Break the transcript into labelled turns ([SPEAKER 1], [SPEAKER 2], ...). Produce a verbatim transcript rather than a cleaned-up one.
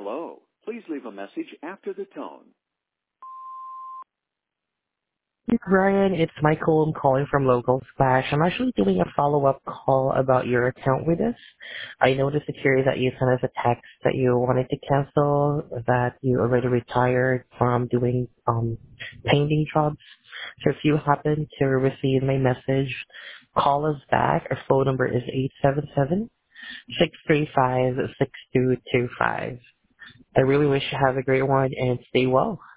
[SPEAKER 1] Hello. Please leave a message after the tone.
[SPEAKER 2] Hey, Brian, it's Michael. I'm calling from Local Splash. I'm actually doing a follow-up call about your account with us. I noticed security that you sent us a text that you wanted to cancel, that you already retired from doing um, painting jobs. So if you happen to receive my message, call us back. Our phone number is eight seven seven, six three five, six two two five. I really wish you have a great one and stay well.